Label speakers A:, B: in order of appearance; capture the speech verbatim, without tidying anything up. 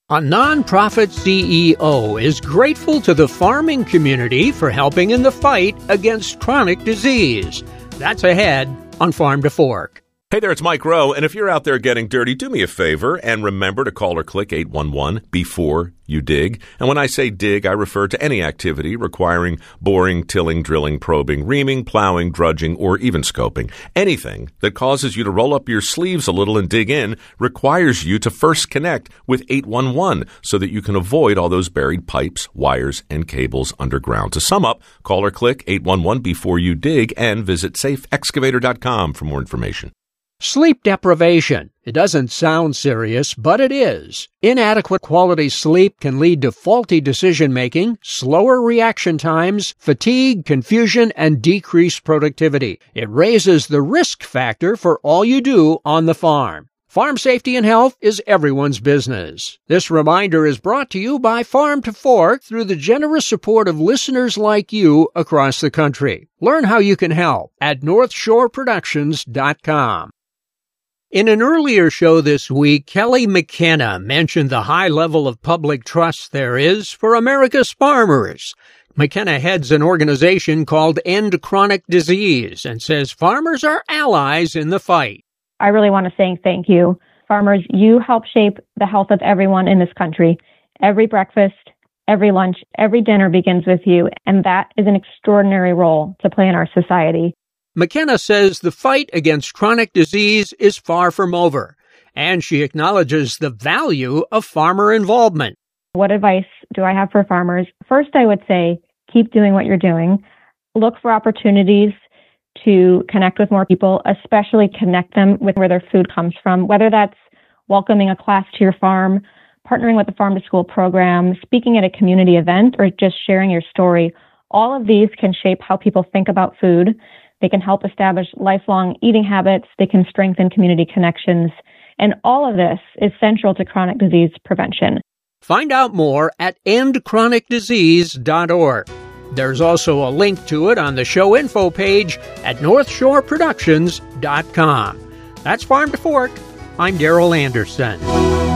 A: A nonprofit C E O is grateful to the farming community for helping in the fight against chronic disease. That's ahead on Farm to Fork.
B: Hey there, it's Mike Rowe, and if you're out there getting dirty, do me a favor and remember to call or click eight one one before you dig. And when I say dig, I refer to any activity requiring boring, tilling, drilling, probing, reaming, plowing, drudging, or even scoping. Anything that causes you to roll up your sleeves a little and dig in requires you to first connect with eight one one so that you can avoid all those buried pipes, wires, and cables underground. To sum up, call or click eight one one before you dig and visit safe excavator dot com for more information.
A: Sleep deprivation. It doesn't sound serious, but it is. Inadequate quality sleep can lead to faulty decision-making, slower reaction times, fatigue, confusion, and decreased productivity. It raises the risk factor for all you do on the farm. Farm safety and health is everyone's business. This reminder is brought to you by Farm to Fork through the generous support of listeners like you across the country. Learn how you can help at north shore productions dot com. In an earlier show this week, Kelly McKenna mentioned the high level of public trust there is for America's farmers. McKenna heads an organization called End Chronic Disease and says farmers are allies in the fight.
C: I really want to say thank you. Farmers, you help shape the health of everyone in this country. Every breakfast, every lunch, every dinner begins with you, and that is an extraordinary role to play in our society.
A: McKenna says the fight against chronic disease is far from over, and she acknowledges the value of farmer involvement.
C: What advice do I have for farmers? First, I would say keep doing what you're doing. Look for opportunities to connect with more people, especially connect them with where their food comes from, whether that's welcoming a class to your farm, partnering with the Farm to School program, speaking at a community event, or just sharing your story. All of these can shape how people think about food. They can help establish lifelong eating habits. They can strengthen community connections. And all of this is central to chronic disease prevention.
A: Find out more at end chronic disease dot org. There's also a link to it on the show info page at north shore productions dot com. That's Farm to Fork. I'm Darrell Anderson.